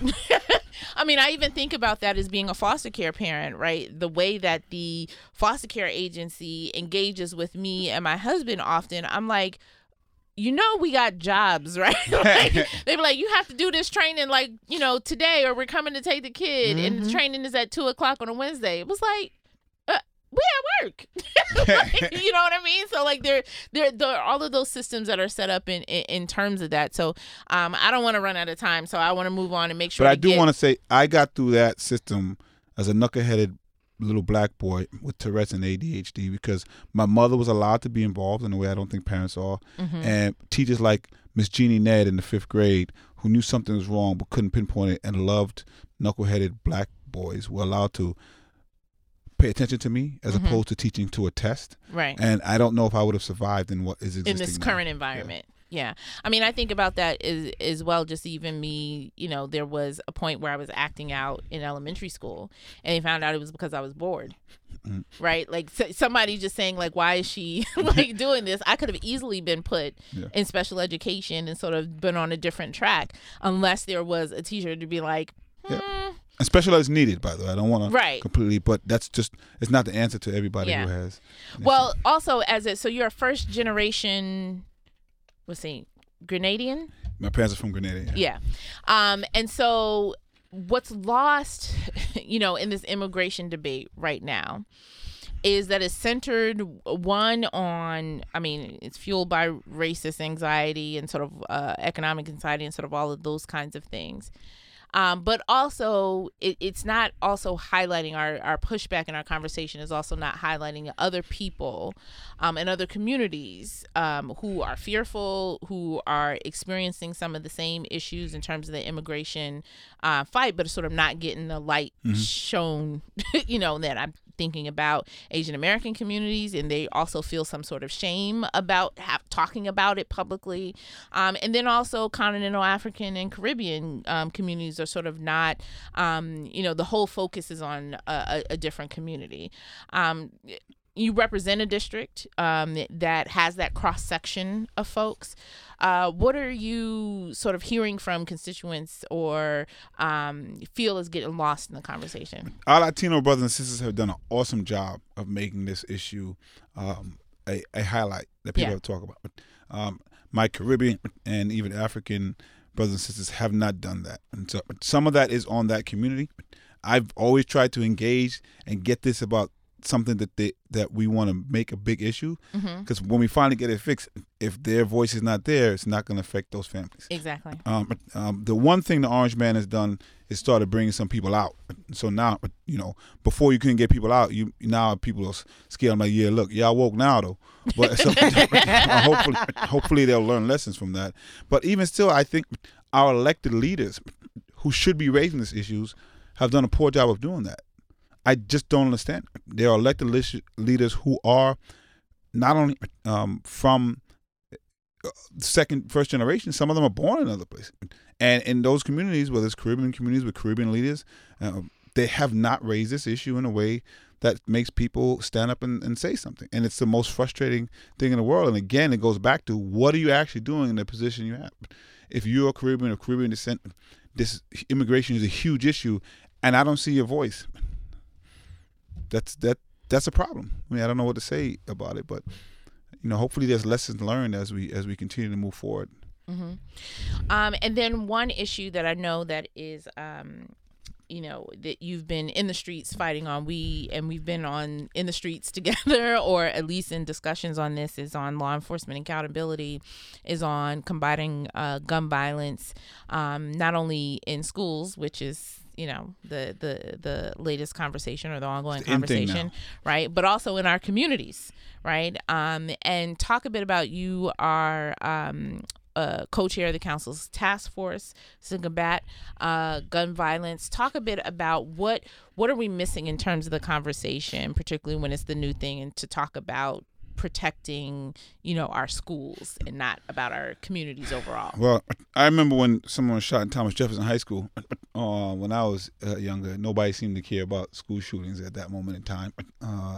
I mean, I even think about that as being a foster care parent, right? The way that the foster care agency engages with me and my husband often, I'm like, you know, we got jobs, right? Like, they be like, you have to do this training like, you know, today, or we're coming to take the kid, and the training is at two o'clock on a Wednesday. It was like, uh, we at work. Like, you know what I mean? So like there, there, there are all of those systems that are set up in, in, in terms of that. So um, I don't want to run out of time, so I want to move on and make sure. But I we do get- want to say I got through that system as a knuckleheaded little black boy with Tourette's and A D H D, because my mother was allowed to be involved in a way I don't think parents are, Mm-hmm. and teachers like Miss Jeannie Ned in the fifth grade, who knew something was wrong but couldn't pinpoint it, and loved knuckleheaded black boys, were allowed to pay attention to me as Mhm. opposed to teaching to a test. right And I don't know if I would have survived in what is existing in this now. current environment. Yeah. I mean, I think about that as, as well. Just even me, you know, there was a point where I was acting out in elementary school and they found out it was because I was bored. Mm-hmm. Right. Like so, somebody just saying like, why is she like doing this? I could have easily been put yeah. in special education and sort of been on a different track unless there was a teacher to be like, hmm. yeah. And special ed is needed, by the way. I don't want right. to completely, but that's just, it's not the answer to everybody yeah. who has. Well, issue. Also, as a, so you're a first generation, let's see, Grenadian? My parents are from Grenada. Yeah. yeah. Um, and so what's lost, you know, in this immigration debate right now is that it's centered, one, on, I mean, it's fueled by racist anxiety and sort of uh, economic anxiety and sort of all of those kinds of things. Um, but also, it, it's not also highlighting our, our pushback in our conversation is also not highlighting other people um, and other communities um, who are fearful, who are experiencing some of the same issues in terms of the immigration uh, fight, but are sort of not getting the light mm-hmm. shown, you know, that I'm thinking about Asian American communities, and they also feel some sort of shame about have, talking about it publicly. Um, and then also continental African and Caribbean um, communities are sort of not, um, you know, the whole focus is on a, a different community. Um, you represent a district um, that has that cross section of folks. Uh, what are you sort of hearing from constituents or um, feel is getting lost in the conversation? Our Latino brothers and sisters have done an awesome job of making this issue um, a, a highlight that people yeah. have to talk about. Um, my Caribbean and even African brothers and sisters have not done that. And so some of that is on that community. I've always tried to engage and get this about something that they that we want to make a big issue, because mm-hmm. when we finally get it fixed, if their voice is not there, it's not going to affect those families. Exactly. Um, um, the one thing the Orange Man has done is started bringing some people out. So now, you know, before you couldn't get people out, you now people are scared. I'm like, yeah, look, y'all woke now though, but so, hopefully, hopefully they'll learn lessons from that. But even still, I think our elected leaders, who should be raising these issues, have done a poor job of doing that. I just don't understand. There are elected leaders who are not only um, from second, first generation, some of them are born in other places. And in those communities, whether it's Caribbean communities with Caribbean leaders, uh, they have not raised this issue in a way that makes people stand up and, and say something. And it's the most frustrating thing in the world. And again, it goes back to what are you actually doing in the position you have? If you're a Caribbean or Caribbean descent, this immigration is a huge issue, and I don't see your voice. That's that. That's a problem. I mean, I don't know what to say about it, but you know, hopefully, there's lessons learned as we as we continue to move forward. Mm-hmm. Um, and then one issue that I know that is, um, you know, that you've been in the streets fighting on, we and we've been on in the streets together, or at least in discussions on this, is on law enforcement accountability, is on combating uh, gun violence, um, not only in schools, which is, you know, the the the latest conversation or the ongoing the conversation, right? But also in our communities, right? Um, and talk a bit about, you are um, uh, co-chair of the council's task force to combat uh, gun violence. Talk a bit about what what are we missing in terms of the conversation, particularly when it's the new thing, and to talk about protecting, you know, our schools and not about our communities overall. Well, I remember when someone was shot in Thomas Jefferson High School uh, when I was uh, younger. Nobody seemed to care about school shootings at that moment in time. Uh,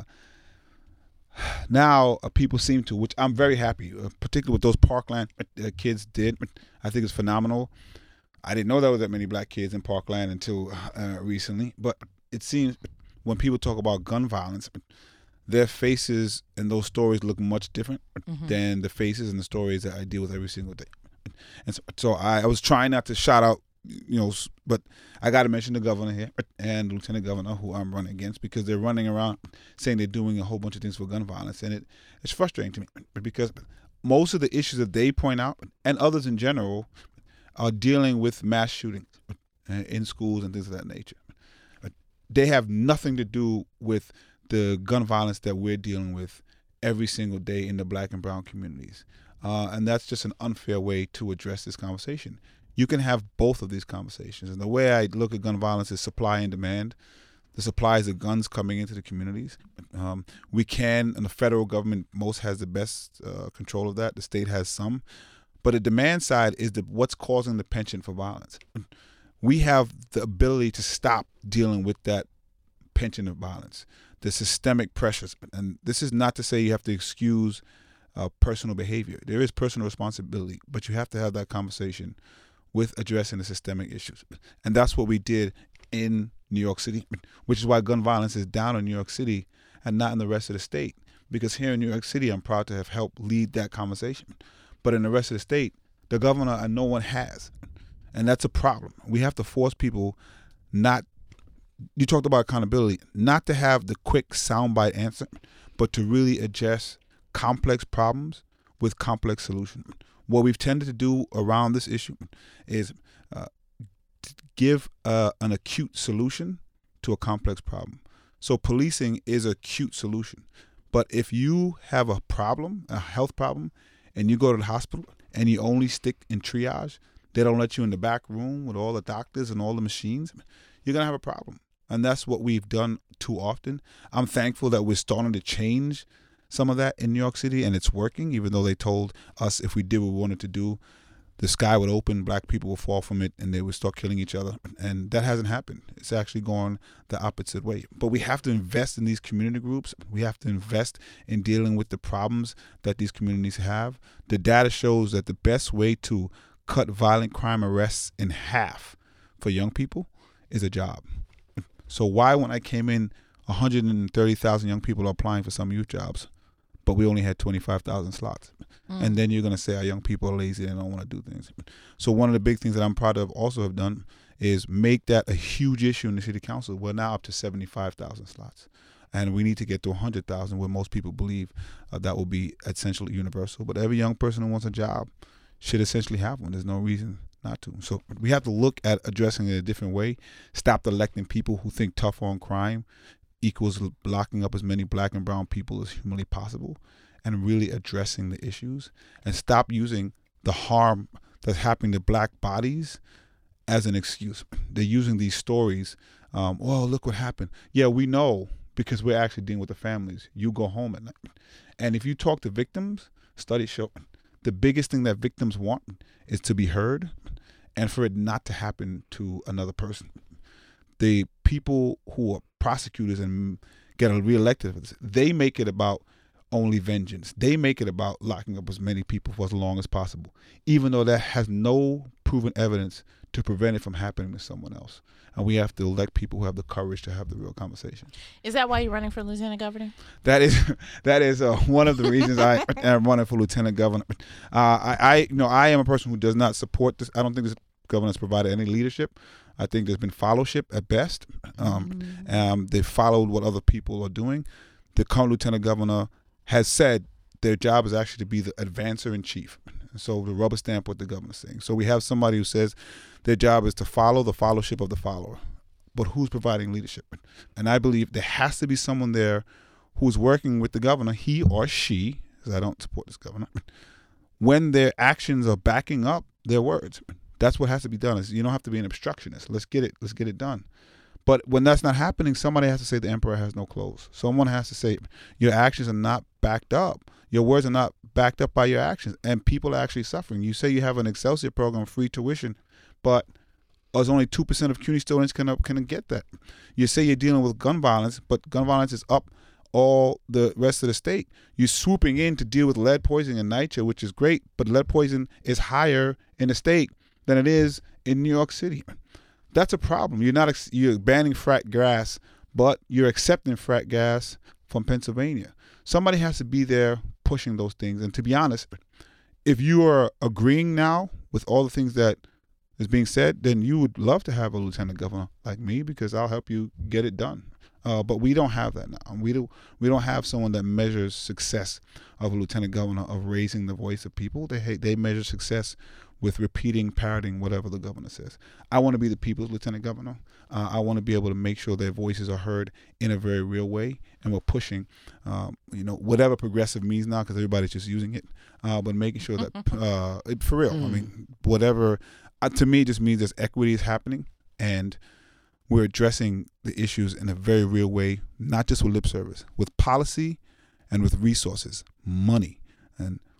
now uh, people seem to, which I'm very happy, uh, particularly what those Parkland uh, kids did. I think it's phenomenal. I didn't know there was that many black kids in Parkland until uh, recently, but it seems when people talk about gun violence, their faces and those stories look much different mm-hmm. than the faces and the stories that I deal with every single day. And so, so I, I was trying not to shout out, you know, but I got to mention the governor here and Lieutenant Governor, who I'm running against, because they're running around saying they're doing a whole bunch of things for gun violence. And it, it's frustrating to me because most of the issues that they point out, and others in general, are dealing with mass shootings in schools and things of that nature. They have nothing to do with the gun violence that we're dealing with every single day in the black and brown communities. Uh, and that's just an unfair way to address this conversation. You can have both of these conversations. And the way I look at gun violence is supply and demand. The supply is the guns coming into the communities. Um, we can, and the federal government most has the best uh, control of that. The state has some. But the demand side is the what's causing the penchant for violence. We have the ability to stop dealing with that penchant of violence, the systemic pressures. And this is not to say you have to excuse uh, personal behavior. There is personal responsibility, but you have to have that conversation with addressing the systemic issues. And that's what we did in New York City, which is why gun violence is down in New York City and not in the rest of the state. Because here in New York City, I'm proud to have helped lead that conversation. But in the rest of the state, the governor and no one has. And that's a problem. We have to force people not, you talked about accountability, not to have the quick soundbite answer, but to really address complex problems with complex solutions. What we've tended to do around this issue is uh, give uh, an acute solution to a complex problem. So policing is an acute solution. But if you have a problem, a health problem, and you go to the hospital and you only stick in triage, they don't let you in the back room with all the doctors and all the machines, you're going to have a problem. And that's what we've done too often. I'm thankful that we're starting to change some of that in New York City, and it's working, even though they told us if we did what we wanted to do, the sky would open, black people would fall from it, and they would start killing each other. And that hasn't happened. It's actually gone the opposite way. But we have to invest in these community groups. We have to invest in dealing with the problems that these communities have. The data shows that the best way to cut violent crime arrests in half for young people is a job. So why, when I came in, one hundred thirty thousand young people are applying for some youth jobs, but we only had twenty-five thousand slots? Mm. And then you're going to say our young people are lazy and don't want to do things. So one of the big things that I'm proud of also have done is make that a huge issue in the city council. We're now up to seventy-five thousand slots. And we need to get to one hundred thousand, where most people believe uh, that will be essentially universal. But every young person who wants a job should essentially have one. There's no reason not to. So we have to look at addressing it a different way. Stop electing people who think tough on crime equals locking up as many black and brown people as humanly possible, and really addressing the issues, and stop using the harm that's happening to black bodies as an excuse. They're using these stories. Um, oh, look what happened. Yeah, we know, because we're actually dealing with the families. You go home at night. And if you talk to victims, studies show the biggest thing that victims want is to be heard and for it not to happen to another person. The people who are prosecutors and get reelected, they make it about only vengeance. They make it about locking up as many people for as long as possible, even though that has no proven evidence to prevent it from happening to someone else. And we have to elect people who have the courage to have the real conversation. Is that why you're running for lieutenant governor? That is that is uh, one of the reasons I am running for lieutenant governor. Uh, I, I, you know, I am a person who does not support this. I don't think this governor has provided any leadership. I think there's been fellowship at best. Um, mm-hmm. um, they followed what other people are doing. The current lieutenant governor has said their job is actually to be the advancer in chief. So the rubber stamp what the governor's saying. So we have somebody who says their job is to follow the fellowship of the follower. But who's providing leadership? And I believe there has to be someone there who's working with the governor, he or she, because I don't support this governor, when their actions are backing up their words. That's what has to be done. Is you don't have to be an obstructionist. Let's get it. Let's get it done. But when that's not happening, somebody has to say the emperor has no clothes. Someone has to say your actions are not backed up. Your words are not backed up by your actions, and people are actually suffering. You say you have an Excelsior program, free tuition, but there's only two percent of CUNY students can can get that. You say you're dealing with gun violence, but gun violence is up all the rest of the state. You're swooping in to deal with lead poisoning and NYCHA, which is great, but lead poison is higher in the state than it is in New York City. That's a problem. You're not you're banning frat gas, but you're accepting frat gas from Pennsylvania. Somebody has to be there pushing those things. And to be honest, if you are agreeing now with all the things that is being said, then you would love to have a lieutenant governor like me, because I'll help you get it done. Uh, but we don't have that now. We do. We don't have someone that measures success of a lieutenant governor of raising the voice of people. They they measure success with repeating, parroting whatever the governor says. I want to be the people's lieutenant governor. Uh, I want to be able to make sure their voices are heard in a very real way, and we're pushing, um, you know, whatever progressive means now, because everybody's just using it, uh, but making sure that, uh, it, for real, mm. I mean, whatever, uh, to me, it just means there's equity is happening, and we're addressing the issues in a very real way, not just with lip service, with policy and with resources, money. And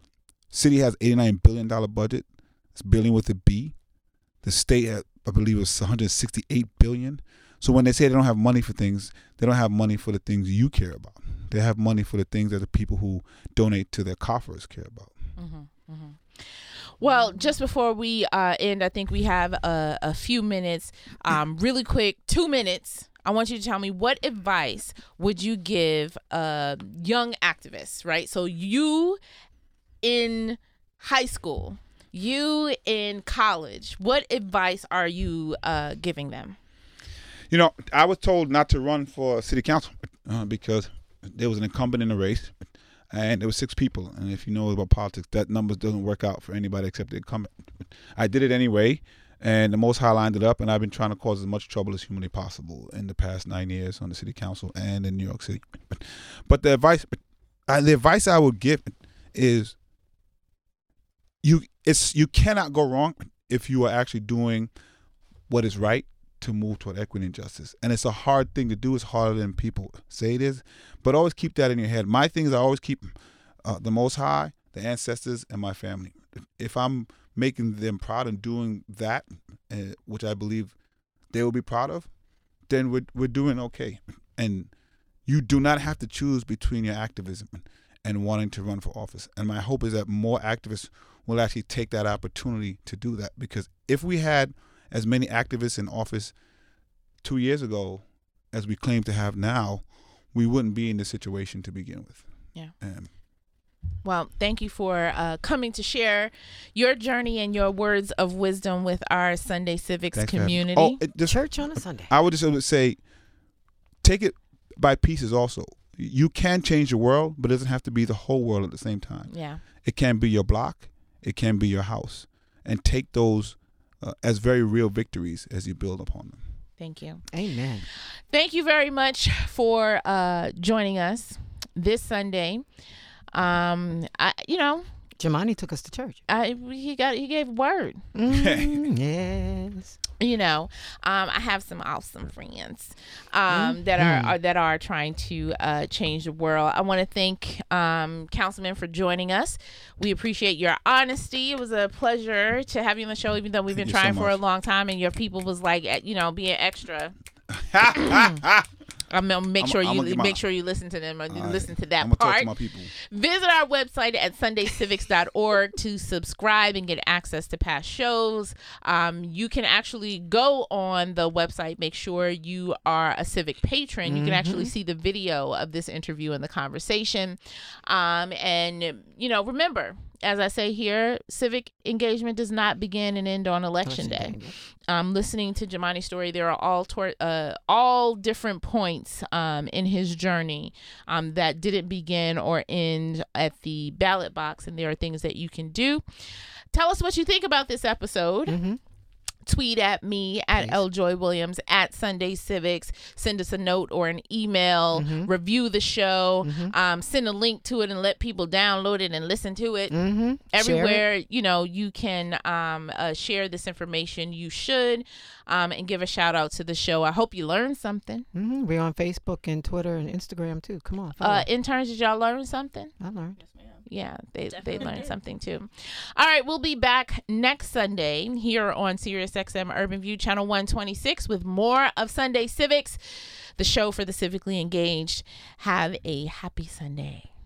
City has eighty-nine billion dollars budget. It's billion with a B. The state, I believe, was one hundred sixty-eight billion dollars. So when they say they don't have money for things, they don't have money for the things you care about. They have money for the things that the people who donate to their coffers care about. Mm-hmm, mm-hmm. Well, just before we uh, end, I think we have a, a few minutes, um, really quick, two minutes. I want you to tell me, what advice would you give a young activist, right? So you in high school, you in college, what advice are you uh, giving them? You know, I was told not to run for city council uh, because there was an incumbent in the race, and there were six people. And if you know about politics, that number doesn't work out for anybody except the incumbent. I did it anyway, and the Most High lined it up, and I've been trying to cause as much trouble as humanly possible in the past nine years on the city council and in New York City. But, but the advice, uh, the advice I would give is, you it's you cannot go wrong if you are actually doing what is right to move toward equity and justice. And it's a hard thing to do. It's harder than people say it is. But always keep that in your head. My thing is I always keep uh, the Most High, the ancestors, and my family. If I'm making them proud and doing that, uh, which I believe they will be proud of, then we're, we're doing okay. And you do not have to choose between your activism and wanting to run for office. And my hope is that more activists will actually take that opportunity to do that. Because if we had as many activists in office two years ago as we claim to have now, we wouldn't be in this situation to begin with. Yeah. Um, Well, thank you for uh, coming to share your journey and your words of wisdom with our Sunday Civics thanks for having me. community. Oh, it just, Church on a Sunday. I would just say, take it by pieces also. You can change the world, but it doesn't have to be the whole world at the same time. Yeah. It can be your block. It can be your house. And take those uh, as very real victories as you build upon them. Thank you. Amen. Thank you very much for uh, joining us this Sunday. Um, I, you know, Jemani took us to church. I he got he gave word. Mm, yes. You know, um, I have some awesome friends um, that are, are that are trying to uh, change the world. I want to thank um, Councilman for joining us. We appreciate your honesty. It was a pleasure to have you on the show, even though we've been Thank you trying so for a much. long time, and your people was like, you know, being extra. I'm gonna make I'm- sure I'm you gonna get my- make sure you listen to them. Or All right. listen to that I'm gonna part. talk to my people. Visit our website at sunday civics dot org to subscribe and get access to past shows. Um, you can actually go on the website, make sure you are a Civic patron. You can actually see the video of this interview and the conversation. Um, and, you know, remember, as I say here, civic engagement does not begin and end on election day. Um, listening to Jemani's story, there are all tor- uh, all different points um, in his journey um, that didn't begin or end at the ballot box, and there are things that you can do. Tell us what you think about this episode. Mm-hmm. Tweet at me at Please. L Joy Williams at Sunday Civics. Send us a note or an email. Mhm. Review the show. Mhm. Um, send a link to it and let people download it and listen to it. Mm-hmm. Everywhere, you know, you can um, uh, share this information. You should um, and give a shout out to the show. I hope you learned something. Mm-hmm. We're on Facebook and Twitter and Instagram too. Come on. follow. Uh, interns, did y'all learn something? I learned. Yeah, they, they Definitely learned did. something too. All right, we'll be back next Sunday here on Sirius X M Urban View Channel one twenty-six with more of Sunday Civics, the show for the civically engaged. Have a happy Sunday.